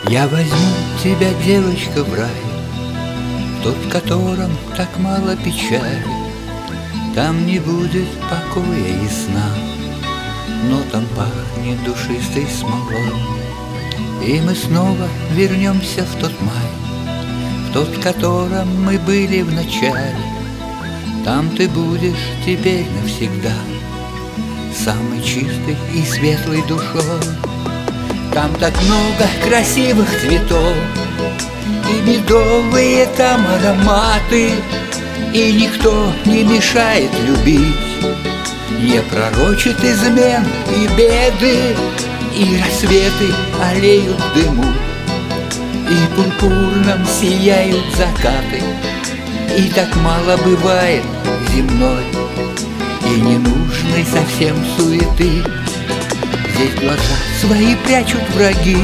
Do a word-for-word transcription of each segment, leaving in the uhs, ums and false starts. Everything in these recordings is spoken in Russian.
Я возьму тебя, девочка, в рай, тот, в котором так мало печали. Там не будет покоя и сна, но там пахнет душистой смолой. И мы снова вернемся в тот май, в тот, в котором мы были в начале. Там ты будешь теперь навсегда самой чистой и светлой душой. Там так много красивых цветов, и медовые там ароматы, и никто не мешает любить, не пророчит измен и беды, и рассветы аллеют в дыму, и пурпурном сияют закаты. И так мало бывает земной и ненужной совсем суеты. Здесь глаза свои прячут враги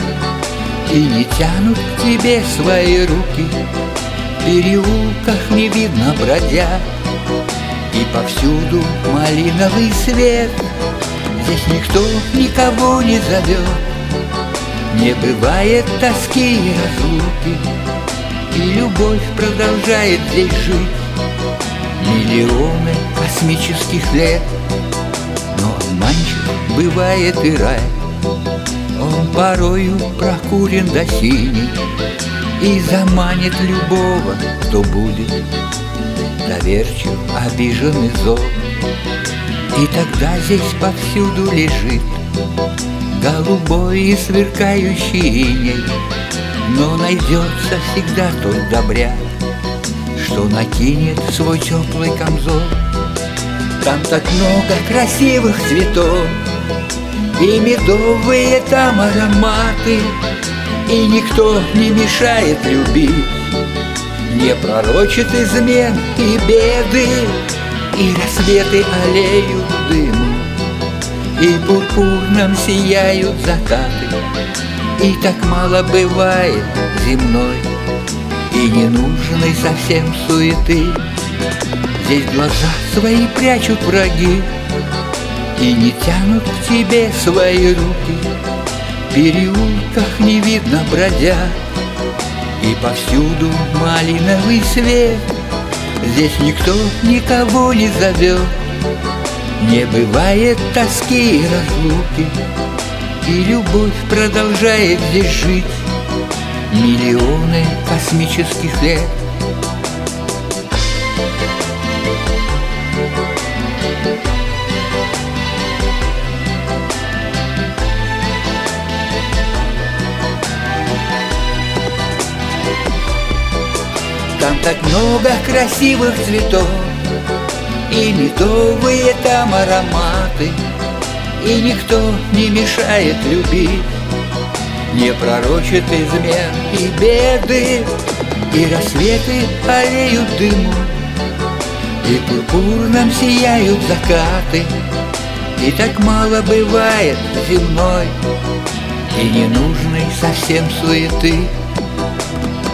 и не тянут к тебе свои руки. В переулках не видно бродя, и повсюду малиновый свет. Здесь никто никого не зовет, не бывает тоски и разлуки, и любовь продолжает здесь жить миллионы космических лет. Но обманчив бывает и рай, он порою прокурен до синий и заманит любого, кто будет доверчив, обижен и зол. И тогда здесь повсюду лежит голубой и сверкающий иней, но найдется всегда тот добряк, что накинет свой теплый камзол. Там так много красивых цветов, и медовые там ароматы, и никто не мешает любить, не пророчит измен и беды, и рассветы аллеют в дыму, и пурпурном сияют закаты. И так мало бывает земной и ненужной совсем суеты. Здесь глаза свои прячут враги и не тянут к тебе свои руки. В переулках не видно бродя, и повсюду малиновый свет. Здесь никто никого не зовет, не бывает тоски и разлуки, и любовь продолжает здесь жить миллионы космических лет. Там так много красивых цветов, и медовые там ароматы, и никто не мешает любить, не пророчит измен и беды, и рассветы аллеют в дыму, и пурпурном сияют закаты. И так мало бывает земной и ненужной совсем суеты.